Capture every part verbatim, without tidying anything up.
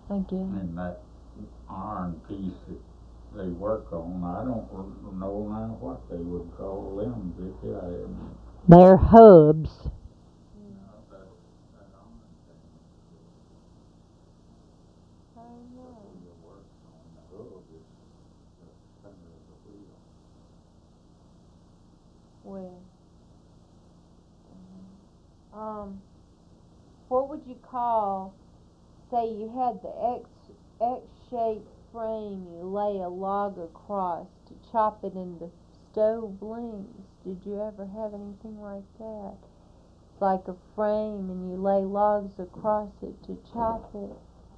I get it. And that iron piece that they work on, I don't know now what they would call them, Vicky. I haven't. They're hubs. No, that, that iron thing. I know. The wheel works on the hub is the center of the wheel. Well, um, what would you call, say you had the X, X-shaped frame, you lay a log across to chop it into stove lengths. Did you ever have anything like that? It's like a frame and you lay logs across it to chop it.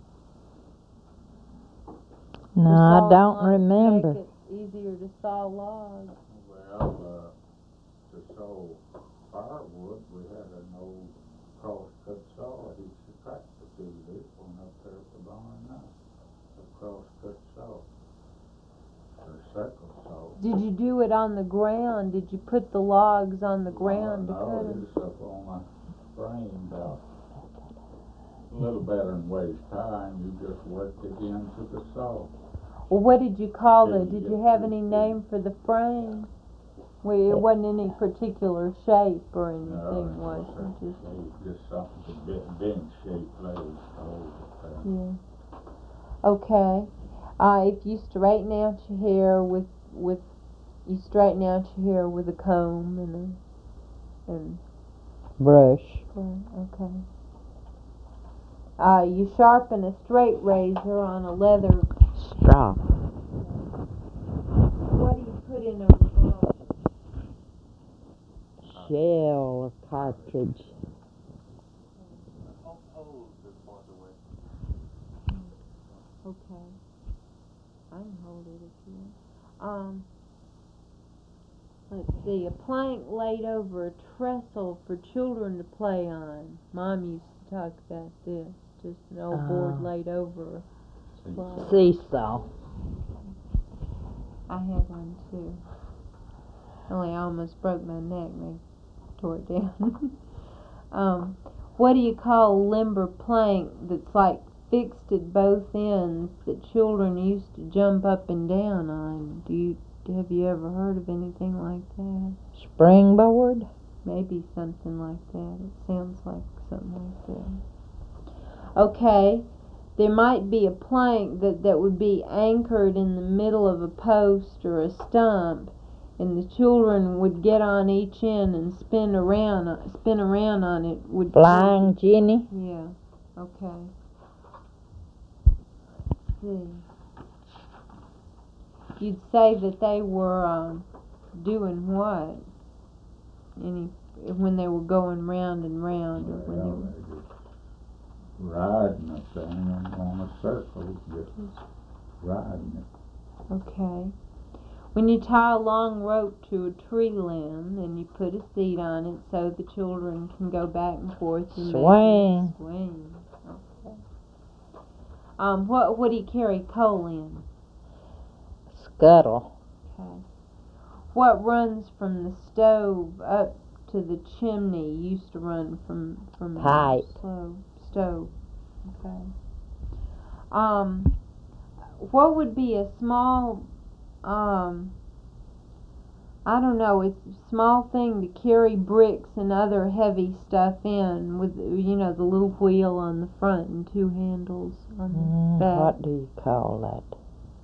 No, I don't remember. Make it easier to saw logs. Well, uh, to saw firewood, we had an old cross-cut saw. He subtracted to this one up there at the barn now. A cross-cut saw. Or a circle saw. Did you do it on the ground? Did you put the logs on the ground no, to cut no, them? it's up on a frame about a little better than waist high, and you just worked it into the saw. Well, what did you call Did it? you Did get you have to any see? name for the frame? Well, it wasn't any particular shape or anything, No, was it it? wasn't Just, shape, just something a bit bench shaped like uh, yeah. Okay. Uh, if you straighten out your hair with with you straighten out your hair with a comb and a and Brush. okay. Uh, you sharpen a straight razor on a leather. Straw. What do you put in a brush? Shell of cartridge. Okay. I can hold it if you want. Um, let's see. A plank laid over a trestle for children to play on. Mom used to talk about this. Just an old Uh, board laid over a See, plank. Seesaw. I had one too. Only I almost broke my neck and they tore it down. um, what do you call a limber plank that's like fixed at both ends that children used to jump up and down on? Do you have you ever heard of anything like that? Springboard. Maybe something like that. It sounds like something like that. Okay, there might be a plank that, that would be anchored in the middle of a post or a stump, and the children would get on each end and spin around, spin around on it. Would Flying Jenny. Yeah. Okay. Let's see. You'd say that they were um, doing what? Any when they were going round and round, or when they well, were. they just riding a thing on a circle, just riding it. Okay. When you tie a long rope to a tree limb, then you put a seat on it so the children can go back and forth and Swing. make swing. Okay. Um, what what do you carry coal in? Scuttle. Okay. What runs from the stove up to the chimney used to run from from Pipe. the stove. Stove. Okay. Um, what would be a small um I don't know, it's a small thing to carry bricks and other heavy stuff in with, you know, the little wheel on the front and two handles on the Mm, back. what do you call that?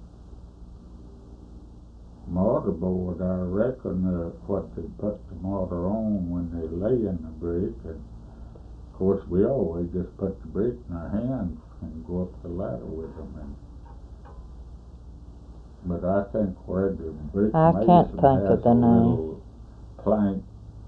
Mortarboard, I reckon, uh, what they put the mortar on when they lay in the brick, and of course we always just put the brick in our hands and go up the ladder with them. And but I think where the brick I can't mason think has of the a name. little plank